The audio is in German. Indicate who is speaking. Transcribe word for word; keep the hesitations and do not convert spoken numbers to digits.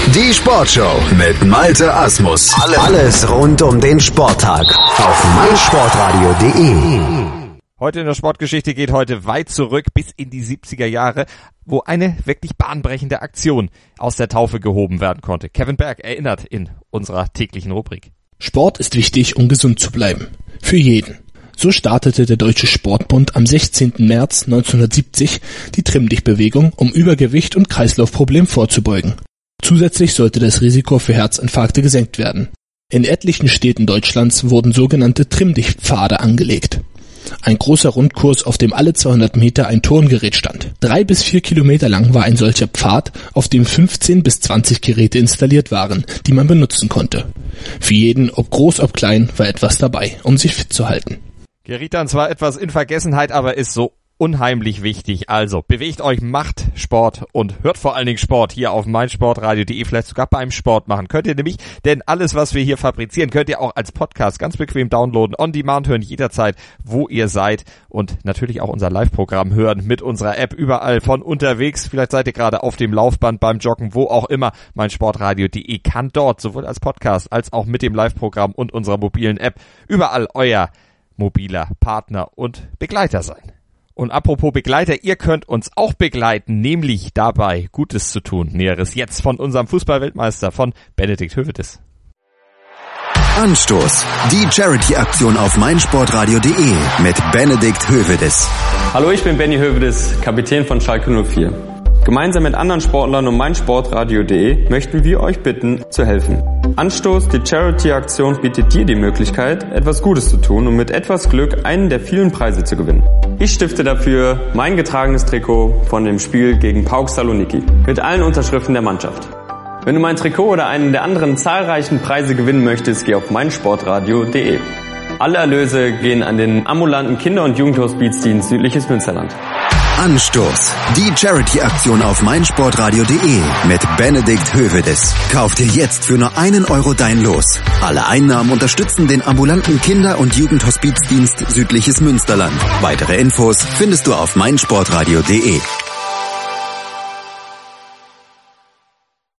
Speaker 1: Die Sportshow mit Malte Asmus. Alles rund um den Sporttag auf meinsportradio punkt de.
Speaker 2: Heute in der Sportgeschichte geht heute weit zurück bis in die siebziger Jahre, wo eine wirklich bahnbrechende Aktion aus der Taufe gehoben werden konnte. Kevin Berg erinnert in unserer täglichen Rubrik.
Speaker 3: Sport ist wichtig, um gesund zu bleiben. Für jeden. So startete der Deutsche Sportbund am sechzehnten März neunzehnhundertsiebzig die Trimm-dich-Bewegung, um Übergewicht und Kreislaufproblemen vorzubeugen. Zusätzlich sollte das Risiko für Herzinfarkte gesenkt werden. In etlichen Städten Deutschlands wurden sogenannte Trimm-dich-Pfade angelegt. Ein großer Rundkurs, auf dem alle zweihundert Meter ein Turngerät stand. Drei bis vier Kilometer lang war ein solcher Pfad, auf dem fünfzehn bis zwanzig Geräte installiert waren, die man benutzen konnte. Für jeden, ob groß, ob klein, war etwas dabei, um sich fit zu halten.
Speaker 2: Geriet dann zwar etwas in Vergessenheit, aber ist so unheimlich wichtig. Also bewegt euch, macht Sport und hört vor allen Dingen Sport hier auf meinsportradio punkt de, vielleicht sogar beim Sport machen. Könnt ihr nämlich, denn alles, was wir hier fabrizieren, könnt ihr auch als Podcast ganz bequem downloaden, on demand hören, jederzeit, wo ihr seid und natürlich auch unser Live-Programm hören mit unserer App überall von unterwegs. Vielleicht seid ihr gerade auf dem Laufband, beim Joggen, wo auch immer. meinsportradio punkt de kann dort sowohl als Podcast als auch mit dem Live-Programm und unserer mobilen App überall euer mobiler Partner und Begleiter sein. Und apropos Begleiter, ihr könnt uns auch begleiten, nämlich dabei Gutes zu tun. Näheres jetzt von unserem Fußballweltmeister, von Benedikt Hövedes.
Speaker 1: Anstoß, die Charity-Aktion auf meinsportradio punkt de mit Benedikt Hövedes.
Speaker 4: Hallo, ich bin Benny Hövedes, Kapitän von Schalke null vier. Gemeinsam mit anderen Sportlern und meinsportradio punkt de möchten wir euch bitten, zu helfen. Anstoß, die Charity-Aktion bietet dir die Möglichkeit, etwas Gutes zu tun und mit etwas Glück einen der vielen Preise zu gewinnen. Ich stifte dafür mein getragenes Trikot von dem Spiel gegen PAOK Saloniki mit allen Unterschriften der Mannschaft. Wenn du mein Trikot oder einen der anderen zahlreichen Preise gewinnen möchtest, geh auf meinsportradio punkt de. Alle Erlöse gehen an den ambulanten Kinder- und Jugendhospizdienst Südliches Münsterland.
Speaker 1: Anstoß, die Charity-Aktion auf meinsportradio punkt de mit Benedikt Hövedes. Kauf dir jetzt für nur einen Euro dein Los. Alle Einnahmen unterstützen den ambulanten Kinder- und Jugendhospizdienst Südliches Münsterland. Weitere Infos findest du auf meinsportradio punkt de.